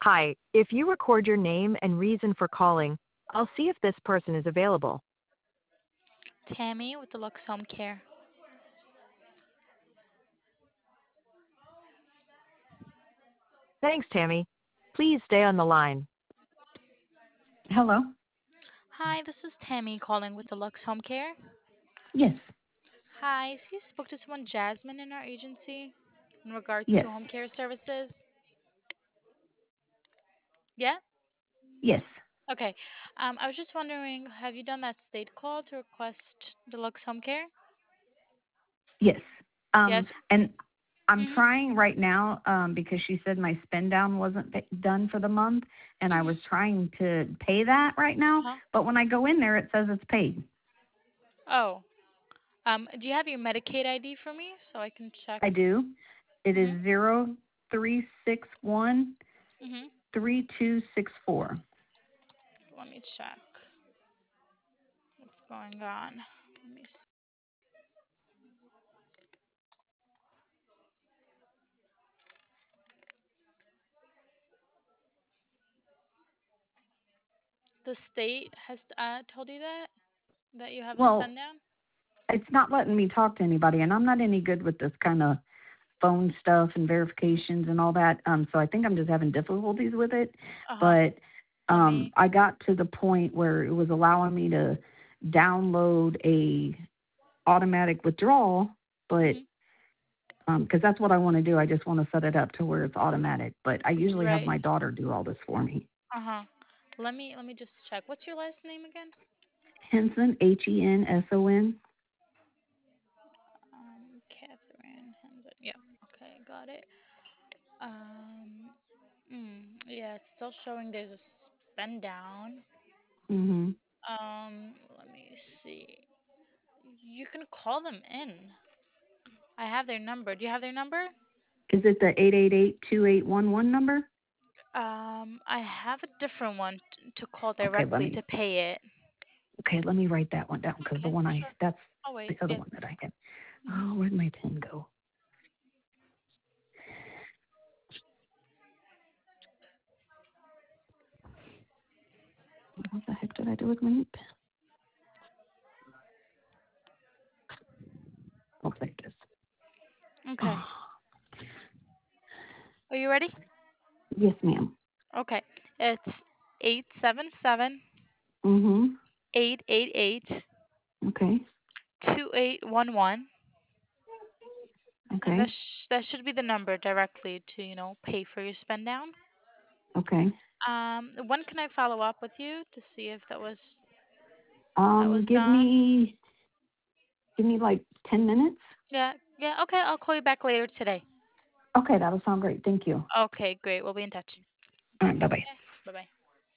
Hi, if you record your name and reason for calling, I'll see if this person is available. Tammy with Deluxe Home Care. Thanks, Tammy. Please stay on the line. Hello? Hi, this is Tammy calling with Deluxe Home Care. Yes, Hi, so you spoke to someone, Jasmine, in our agency in regards yes, to home care services? Yeah? yes, Okay. I was just wondering, have you done that state call to request Deluxe Home Care? yes. Yes. And I'm Mhm. trying right now because she said my spend down wasn't done for the month, and I Mhm. was trying to pay that right now. Huh? But when I go in there, it says it's paid. Oh. Do you have your Medicaid ID for me so I can check? I do. It Mhm. is 0361 Mhm. 3264. Let me check what's going on. Let me see. The state has told you that you have a Well, spend down? it's not letting me talk to anybody, and I'm not any good with this kind of phone stuff and verifications and all that. So I think I'm just having difficulties with it. Uh-huh. But Let me. I got to the point where it was allowing me to download a automatic withdrawal, but Mhm. because that's what I want to do. I just want to set it up to where it's automatic. But I usually have Right. my daughter do all this for me. Uh-huh. Let me just check. What's your last name again? Henson, Henson. Catherine Henson. Yeah. Okay, got it. Yeah, it's still showing there's a spend down. Mm-hmm. Let me see. You can call them in. I have their number. Do you have their number? Is it the 888-2811 number? I have a different one to call Okay, directly to pay it. let me write that one down because the Okay, one sure. that's I'll wait. the other Yeah. one that I had. Mhm. Oh, where'd my pen go? What the heck did I do with my pen? Oh, there it is. Okay. Oh, Are you ready? yes, ma'am. Okay. It's 877 Mm-hmm. 888 Okay. 2811, and Okay. that should be the number directly to pay for your spend down. Okay. When can I follow up with you to see if that was Um, give done? me give me like 10 minutes. Yeah, yeah. Okay, I'll call you back later today. Okay, that'll sound great. Thank you. Okay, great. We'll be in touch. All right, bye bye. Bye bye.